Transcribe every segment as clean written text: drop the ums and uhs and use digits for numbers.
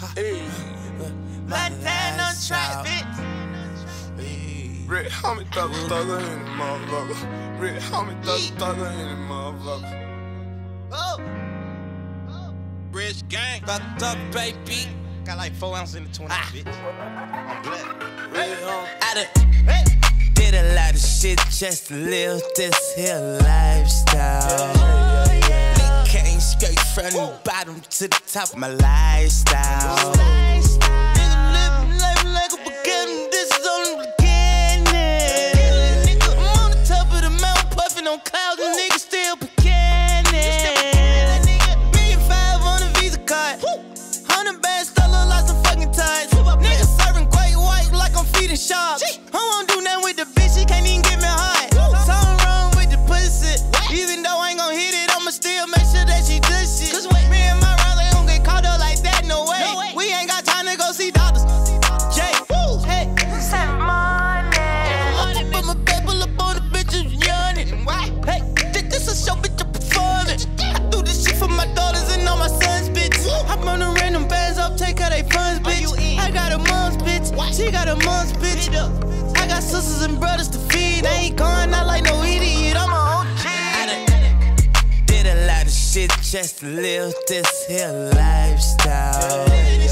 Hey, Montana on track, bitch. Rick Homie thugger in the motherfucker. Rick Homie thugger in the motherfucker. Oh, Rich gang, fucked up, baby. Got like 4 ounces in the 20, bitch. I'm black. I done did a lot of shit just to live this here lifestyle. Came straight from the bottom to the top of my lifestyle. Nigga living life like a beginning, this is only the beginning. I'm on the top of the mountain puffing on clouds and niggas still beginning. $1,500,000 on the Visa card. 100 bands still look like some fucking ties. Niggas serving great white like I'm feeding sharks. I won't do nothing with the bitch, she can't even get me high. Something wrong with the pussy. Even though I ain't gon' hit it, I'ma still make sure that she does shit. Cause me and my rounds, they don't get caught up like that, no way. We ain't got time to go see doctors. Jay, hey, send money. I put my paper up on the bitches yawning. Hey, this a show, bitch, I'm performing. I do this shit for my daughters and all my sons, bitch. I'm on the random bands up, take her they funds, bitch. I got a mom's bitch, she got a mom's bitch. I got sisters and brothers to feed. I ain't going out like no idiot, I'm a OG. Did a lot of shit just to live this here lifestyle.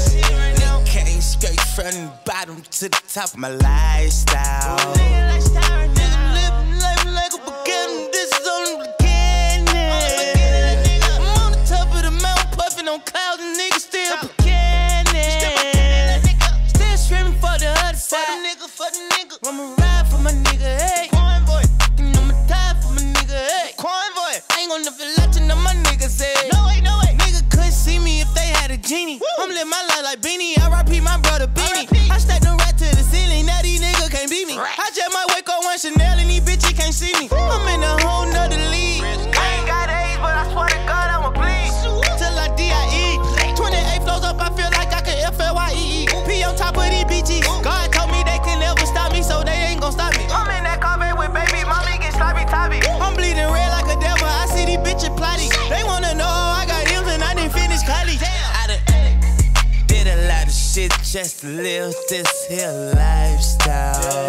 Came straight from the bottom to the top of my lifestyle. Nigga living life like a beginning, this is only the beginning. I'm on the top of the mountain puffing on clouds and niggas still beginning. Still screaming for the other side. I'ma ride for my nigga, hey. Convoy. And I'ma die for my nigga, hey. Convoy. I ain't gon' never let you know my niggas say. No way, no way. Nigga couldn't see me if they had a genie. I'm living my life like Beanie. R.I.P. my brother Beanie. I stacked the rat to the ceiling. Now these niggas can't beat me. I just might wake up one Chanel and these bitches can't see me. I'm in a whole nother league. I ain't got age, but I swear to God I'ma bleed. Till I D.I.E. 28 flows up, I feel like I can F.L.Y.E.E. P on top of these bitches. God told me they can never stop me, so they ain't gon' stop me. I'm in that Corvette with baby mommy get sloppy toppy. I'm bleeding red like a devil, I see these bitches plotting. They wanna know I got M's and I didn't finish college. I done did a lot of shit just to live this here lifestyle.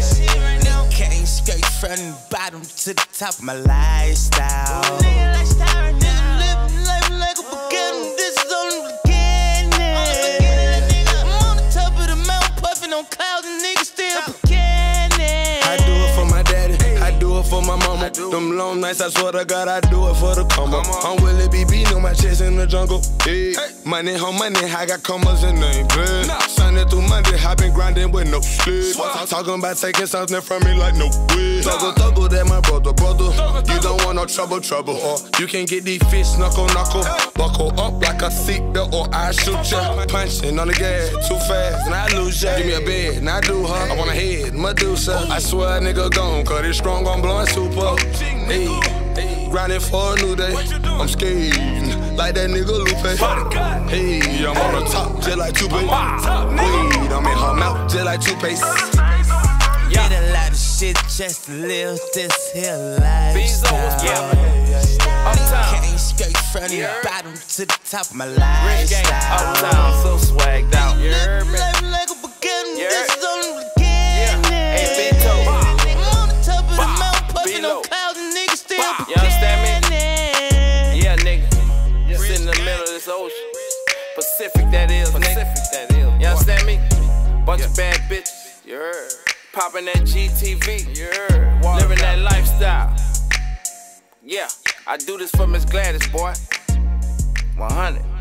Came straight from the bottom to the top of my lifestyle. Nigga living life like a beginning, this is only the beginning. I'm on the top of the mountain puffing on clouds and niggas still beginning. I do it for my daddy, I do it for my mama. Them long nights, I swear to God, I do it for the combo. I'm Willie B. beating on my chest in the jungle. Hey. Money on money, I got commas and they ain't good. Sunday through Monday, I been grinding with no sleep. Talking about taking something from me like no way. Thuggle, that my brother. You don't want no trouble. Or you can get these fish knuckle. Buckle up like a seatbelt or I shoot ya. Punching on the gas too fast and I lose ya. Give me a bed and I do her. I want a head, Medusa. I swear a nigga gone, cause it's strong, I'm blowing super. Hey, grinding for a new day. I'm skating like that nigga Lupe. Hey, I'm on the top just like Tupac. Weed, I'm in her mouth just like toothpaste. Did a lot of shit just to live this here lifestyle. Came straight from the bottom to the top of my lifestyle. Uptown, so swagged out. Living life like a beginning, this is only the beginning. Hey, Beto. I'm on the top of the mountain puffing on clouds and niggas still beginning. You understand me? Yeah, nigga. Just in the middle of this ocean. Pacific that is, nigga. You understand me? Bunch of bad bitches. You heard. Popping that GTV. You heard. Living that lifestyle. Yeah, I do this for Miss Gladys, boy. 100.